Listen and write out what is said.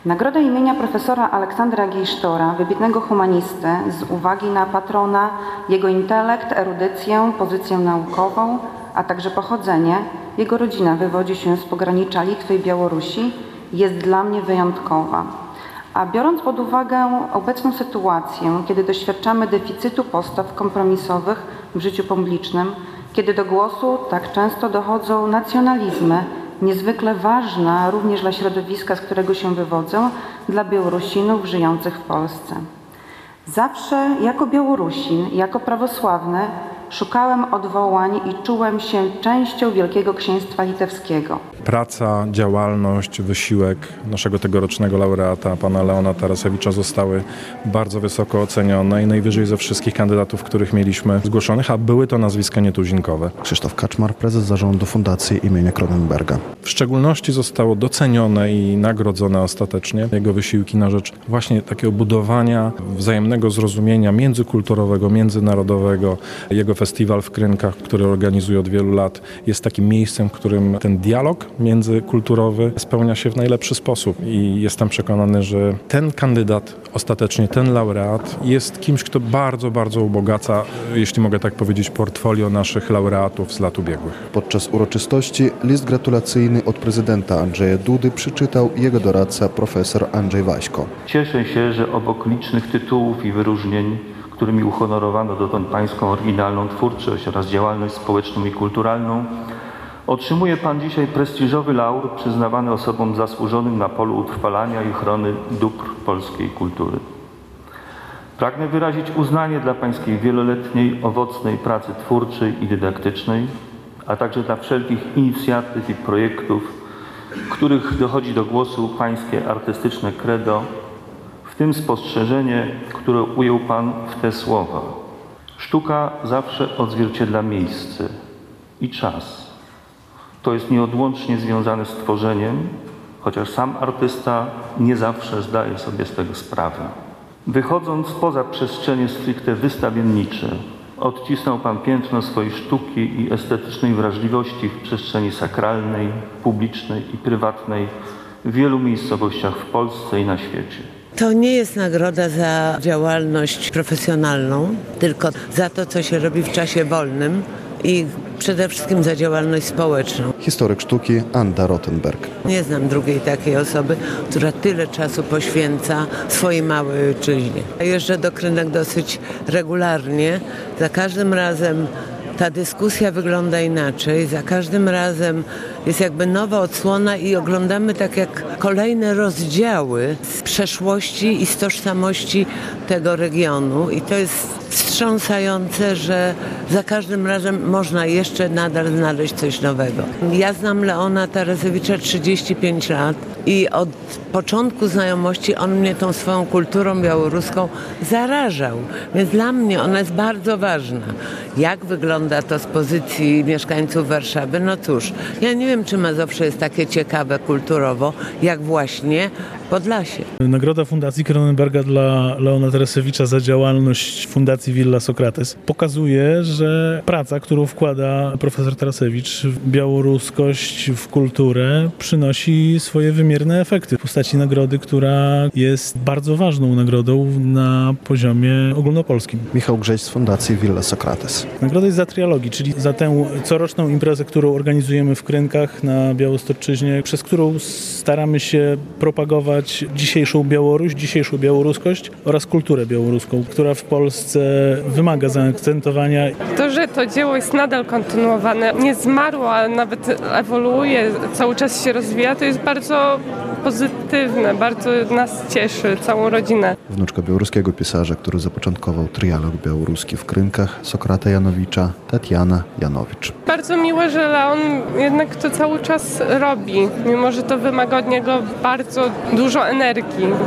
Nagroda imienia profesora Aleksandra Giejsztora, wybitnego humanisty, z uwagi na patrona, jego intelekt, erudycję, pozycję naukową, a także pochodzenie, jego rodzina wywodzi się z pogranicza Litwy i Białorusi, jest dla mnie wyjątkowa. A biorąc pod uwagę obecną sytuację, kiedy doświadczamy deficytu postaw kompromisowych w życiu publicznym, kiedy do głosu tak często dochodzą nacjonalizmy, niezwykle ważna również dla środowiska, z którego się wywodzę, dla Białorusinów żyjących w Polsce. Zawsze jako Białorusin, jako prawosławny szukałem odwołań i czułem się częścią Wielkiego Księstwa Litewskiego. Praca, działalność, wysiłek naszego tegorocznego laureata, pana Leona Tarasewicza, zostały bardzo wysoko ocenione i najwyżej ze wszystkich kandydatów, których mieliśmy zgłoszonych, a były to nazwiska nietuzinkowe. Krzysztof Kaczmar, prezes zarządu Fundacji imienia Kronenberga. W szczególności zostało docenione i nagrodzone ostatecznie jego wysiłki na rzecz właśnie takiego budowania wzajemnego zrozumienia międzykulturowego, międzynarodowego. Jego festiwal w Krynkach, który organizuje od wielu lat, jest takim miejscem, w którym ten dialog międzykulturowy spełnia się w najlepszy sposób i jestem przekonany, że ten kandydat, ostatecznie ten laureat jest kimś, kto bardzo, bardzo ubogaca, jeśli mogę tak powiedzieć, portfolio naszych laureatów z lat ubiegłych. Podczas uroczystości list gratulacyjny od prezydenta Andrzeja Dudy przeczytał jego doradca profesor Andrzej Waśko. Cieszę się, że obok licznych tytułów i wyróżnień, którymi uhonorowano dotąd pańską oryginalną twórczość oraz działalność społeczną i kulturalną, otrzymuje pan dzisiaj prestiżowy laur przyznawany osobom zasłużonym na polu utrwalania i ochrony dóbr polskiej kultury. Pragnę wyrazić uznanie dla pańskiej wieloletniej, owocnej pracy twórczej i dydaktycznej, a także dla wszelkich inicjatyw i projektów, w których dochodzi do głosu pańskie artystyczne credo, w tym spostrzeżenie, które ujął pan w te słowa. Sztuka zawsze odzwierciedla miejsce i czas. To jest nieodłącznie związane z tworzeniem, chociaż sam artysta nie zawsze zdaje sobie z tego sprawę. Wychodząc poza przestrzenie stricte wystawiennicze, odcisnął pan piętno swojej sztuki i estetycznej wrażliwości w przestrzeni sakralnej, publicznej i prywatnej w wielu miejscowościach w Polsce i na świecie. To nie jest nagroda za działalność profesjonalną, tylko za to, co się robi w czasie wolnym i przede wszystkim za działalność społeczną. Historyk sztuki Anda Rothenberg. Nie znam drugiej takiej osoby, która tyle czasu poświęca swojej małej ojczyźnie. Jeżdżę do Krynek dosyć regularnie. Za każdym razem ta dyskusja wygląda inaczej. Za każdym razem jest jakby nowa odsłona i oglądamy tak jak kolejne rozdziały z przeszłości i z tożsamości tego regionu. I to jest wstrząsające, że za każdym razem można jeszcze nadal znaleźć coś nowego. Ja znam Leona Tarasewicza 35 lat i od początku znajomości on mnie tą swoją kulturą białoruską zarażał. Więc dla mnie ona jest bardzo ważna. Jak wygląda to z pozycji mieszkańców Warszawy? No cóż, ja nie wiem, czy Mazowsze jest takie ciekawe kulturowo, jak właśnie Podlasie. Nagroda Fundacji Kronenberga dla Leona Tarasewicza za działalność Fundacji Villa Sokrates pokazuje, że praca, którą wkłada profesor Tarasewicz w białoruskość, w kulturę, przynosi swoje wymierne efekty w postaci nagrody, która jest bardzo ważną nagrodą na poziomie ogólnopolskim. Michał Grześ z Fundacji Villa Sokrates. Nagroda jest za trialogii, czyli za tę coroczną imprezę, którą organizujemy w Krynkach na Białostoczyźnie, przez którą staramy się propagować dzisiejszą Białoruś, dzisiejszą białoruskość oraz kulturę białoruską, która w Polsce wymaga zaakcentowania. To, że to dzieło jest nadal kontynuowane, nie zmarło, a nawet ewoluuje, cały czas się rozwija, to jest bardzo pozytywne, bardzo nas cieszy, całą rodzinę. Wnuczka białoruskiego pisarza, który zapoczątkował trialog białoruski w Krynkach, Sokrata Janowicza, Tatiana Janowicz. Bardzo miłe, że Leon jednak to cały czas robi, mimo że to wymaga od niego bardzo dużo energii.